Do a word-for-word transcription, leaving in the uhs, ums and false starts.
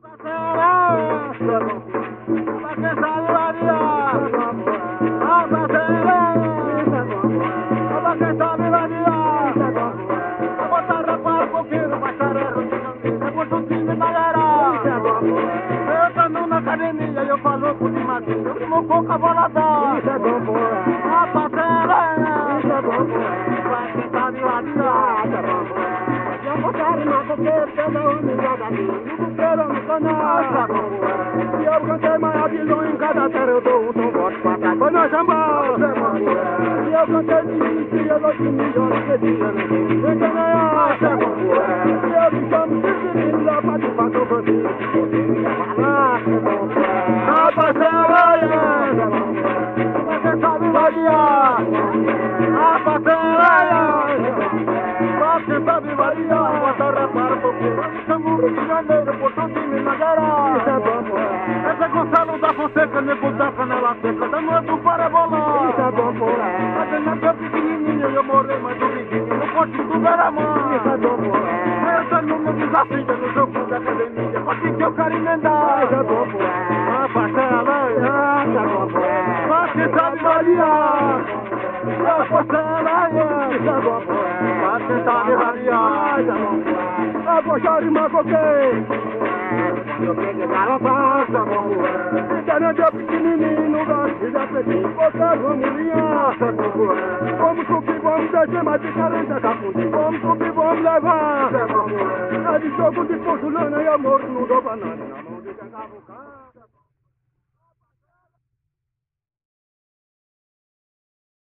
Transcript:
Academia, eu falo por de madeira, eu não vou cavaladão. Isso é bom, porra. A patela, isso é bom, porra. Vai tentar de ladinha, isso é bom, porra. Eu vou carimar coqueiro, toda humilhada ali. No buqueiro, no canal, isso é bom, porra. E eu cantei mais bilhão em cada terra, eu dou um tom forte pra trás. Foi na jambal, isso é bom, porra. E eu cantei de vinte, eu dou de milhões de dias, né? Vem ganhar, isso é bom, porra. E eu me chamo de menino, lá pra te fazer o bandido. Ah, isso é bom, porra. A patela, você sabe variar. A patela, você sabe variar. Bota reparo porque estamos no Rio de Janeiro, por todo time na guerra. Isso é bom, porra. Essa é Gonçalo da Fonseca, nego da canela seca, da noite para bolar. Isso é bom, porra. A dentro pequenininha, eu morei mais um vizinho, no pontinho do Beramã. Isso é bom, porra. Essa numa desafio no jogo da academia, pode que eu quero emendar. Isso é bom, porra. A patela, isso é bom, porra. Você sabe variar. A patela, isso é bom, porra. Você sabe variar. Isso é bom, porra. A bochar de macoquei. Eu peguei garotão, isso é bom, porra. Internet é pequenininho, não gosto de apetir. Você vamos linhar, isso é bom, porra. Vamos subir, vamos descer, mas de carente é caputi. Vamos subir, vamos levar, isso é bom, porra. É de jogo de porcelana e amor, não dou banana. Na mão de quem tá buscando.